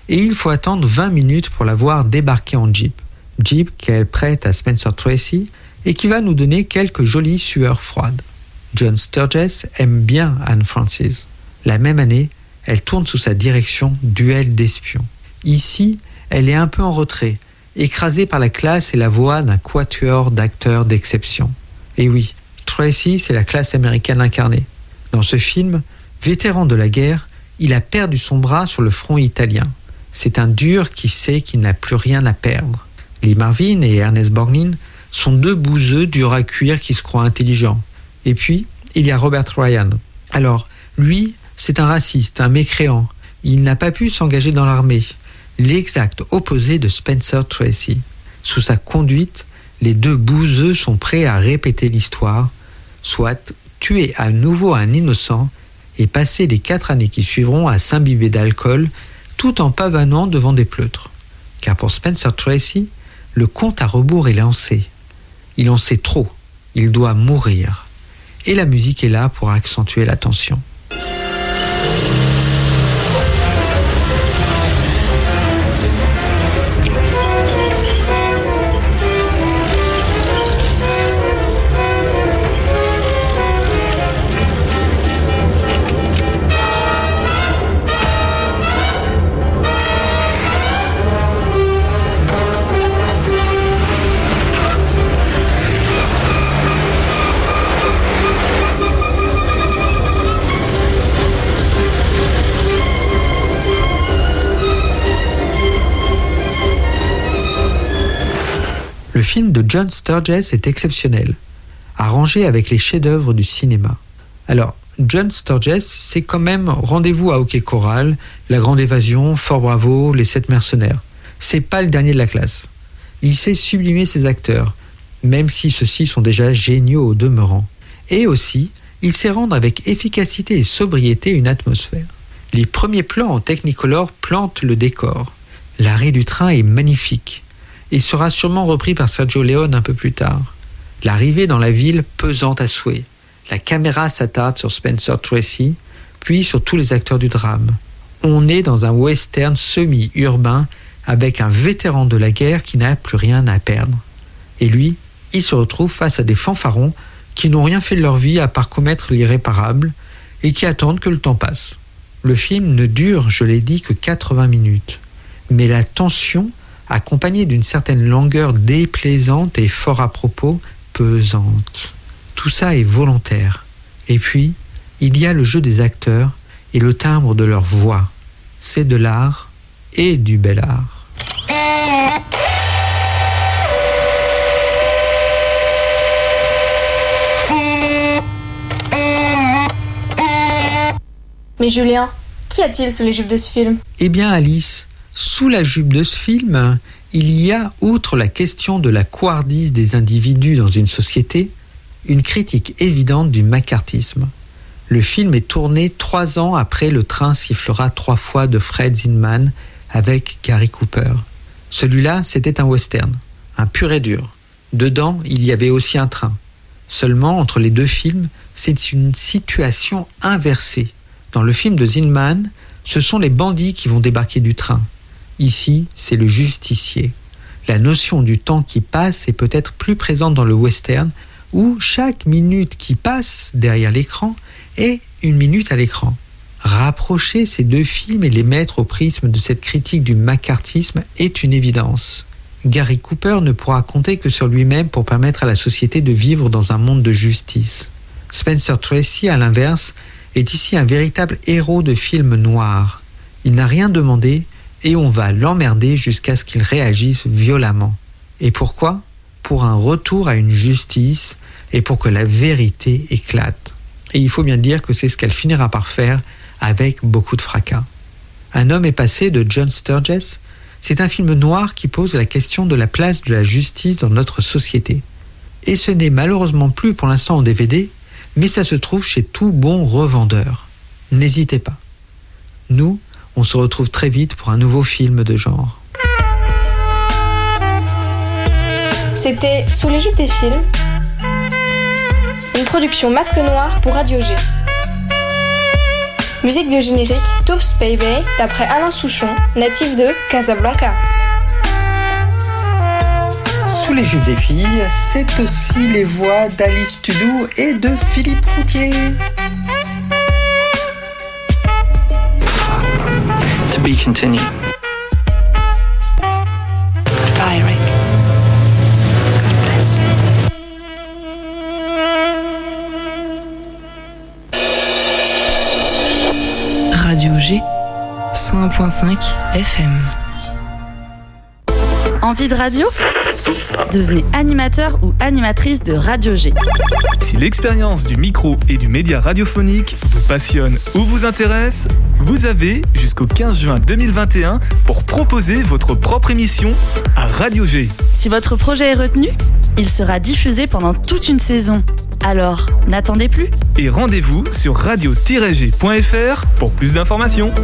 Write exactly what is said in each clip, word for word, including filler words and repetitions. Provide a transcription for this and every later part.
et il faut attendre vingt minutes pour la voir débarquer en Jeep. Jeep qu'elle prête à Spencer Tracy et qui va nous donner quelques jolies sueurs froides. John Sturges aime bien Anne Francis. La même année, elle tourne sous sa direction Duel d'espions. Ici, elle est un peu en retrait, écrasée par la classe et la voix d'un quatuor d'acteurs d'exception. Et oui, Tracy, c'est la classe américaine incarnée. Dans ce film, vétéran de la guerre, il a perdu son bras sur le front italien. C'est un dur qui sait qu'il n'a plus rien à perdre. Lee Marvin et Ernest Borgnine sont deux bouseux durs à cuire qui se croient intelligents. Et puis, il y a Robert Ryan. Alors, lui, c'est un raciste, un mécréant. Il n'a pas pu s'engager dans l'armée. L'exact opposé de Spencer Tracy. Sous sa conduite, les deux bouseux sont prêts à répéter l'histoire, soit tuer à nouveau un innocent et passer les quatre années qui suivront à s'imbiber d'alcool tout en pavanant devant des pleutres. Car pour Spencer Tracy, le compte à rebours est lancé. Il en sait trop, il doit mourir. Et la musique est là pour accentuer la tension. Le film de John Sturges est exceptionnel, arrangé avec les chefs-d'œuvre du cinéma. Alors, John Sturges, c'est quand même Rendez-vous à Hockey Choral, La Grande Évasion, Fort Bravo, Les Sept Mercenaires. C'est pas le dernier de la classe. Il sait sublimer ses acteurs, même si ceux-ci sont déjà géniaux au demeurant. Et aussi, il sait rendre avec efficacité et sobriété une atmosphère. Les premiers plans en Technicolor plantent le décor. L'arrêt du train est magnifique. Il sera sûrement repris par Sergio Leone un peu plus tard. L'arrivée dans la ville pesante à souhait. La caméra s'attarde sur Spencer Tracy, puis sur tous les acteurs du drame. On est dans un western semi-urbain avec un vétéran de la guerre qui n'a plus rien à perdre. Et lui, il se retrouve face à des fanfarons qui n'ont rien fait de leur vie à part commettre l'irréparable et qui attendent que le temps passe. Le film ne dure, je l'ai dit, que quatre-vingts minutes. Mais la tension, accompagnée d'une certaine longueur déplaisante et fort à propos, pesante. Tout ça est volontaire. Et puis, il y a le jeu des acteurs et le timbre de leur voix. C'est de l'art et du bel art. Mais Julien, qu'y a-t-il sous les jupes de ce film ? Eh bien Alice, sous la jupe de ce film, il y a, outre la question de la couardise des individus dans une société, une critique évidente du macartisme. Le film est tourné trois ans après Le train sifflera trois fois de Fred Zinman avec Gary Cooper. Celui-là, c'était un western, un pur et dur. Dedans, il y avait aussi un train. Seulement, entre les deux films, c'est une situation inversée. Dans le film de Zinman, ce sont les bandits qui vont débarquer du train. Ici, c'est le justicier. La notion du temps qui passe est peut-être plus présente dans le western, où chaque minute qui passe derrière l'écran est une minute à l'écran. Rapprocher ces deux films et les mettre au prisme de cette critique du macartisme est une évidence. Gary Cooper ne pourra compter que sur lui-même pour permettre à la société de vivre dans un monde de justice. Spencer Tracy, à l'inverse, est ici un véritable héros de film noir. Il n'a rien demandé et on va l'emmerder jusqu'à ce qu'il réagisse violemment. Et pourquoi ? Pour un retour à une justice et pour que la vérité éclate. Et il faut bien dire que c'est ce qu'elle finira par faire avec beaucoup de fracas. Un homme est passé de John Sturges, c'est un film noir qui pose la question de la place de la justice dans notre société. Et ce n'est malheureusement plus pour l'instant en D V D, mais ça se trouve chez tout bon revendeur. N'hésitez pas. Nous, on se retrouve très vite pour un nouveau film de genre. C'était Sous les jupes des films, une production Masque Noir pour Radio G. Musique de générique Toops Baby d'après Alain Souchon, natif de Casablanca. Sous les jupes des filles, c'est aussi les voix d'Alice Tudou et de Philippe Routier. To be continued. Bye, Rick. God bless. Radio G, cent un virgule cinq F M. Envie de radio ? Devenez animateur ou animatrice de Radio G. Si l'expérience du micro et du média radiophonique vous passionne ou vous intéresse, vous avez jusqu'au quinze juin deux mille vingt et un pour proposer votre propre émission à Radio G. Si votre projet est retenu, il sera diffusé pendant toute une saison. Alors, n'attendez plus. Et rendez-vous sur radio tiret g point f r pour plus d'informations.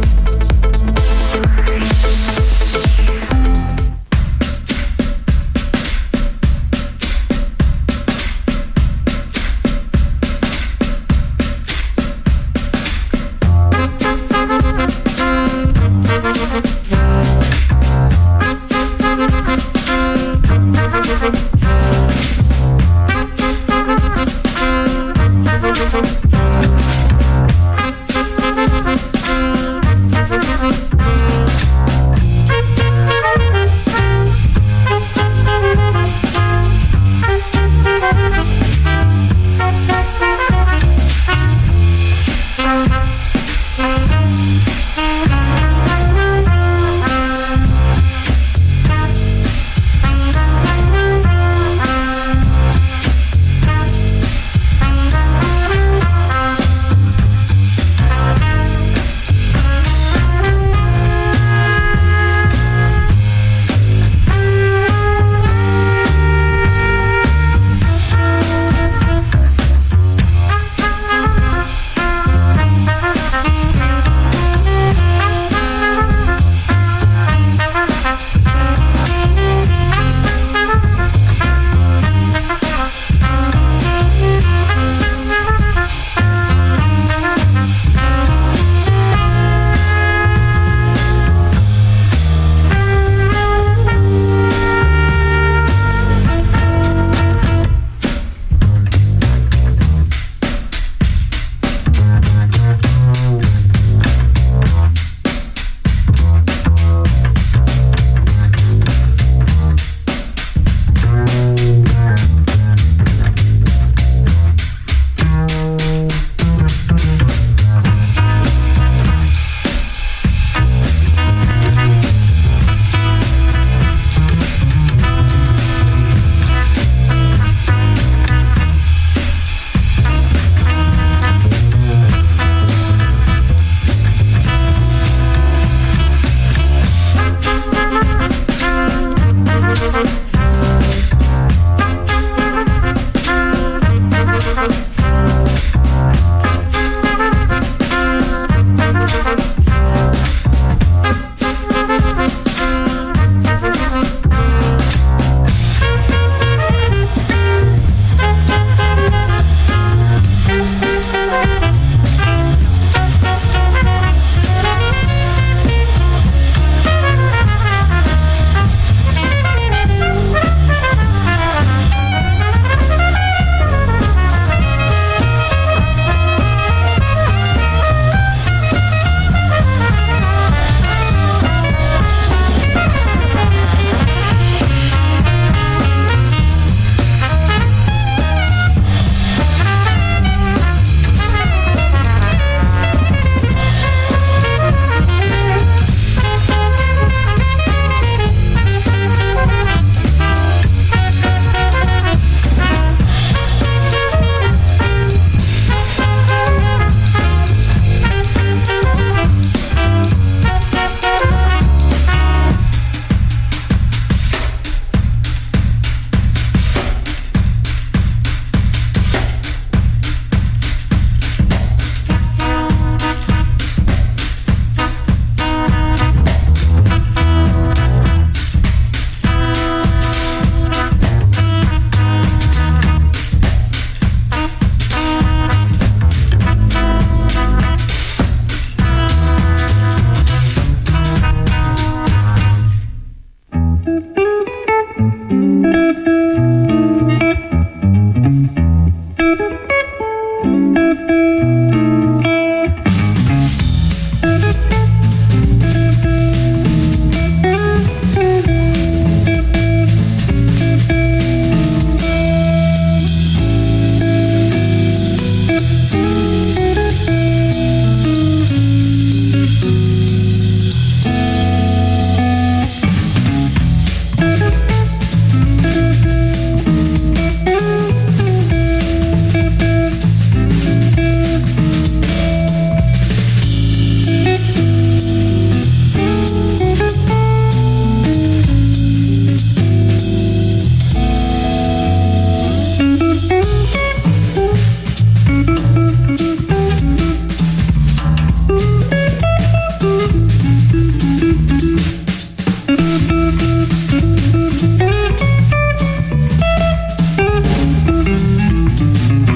Thank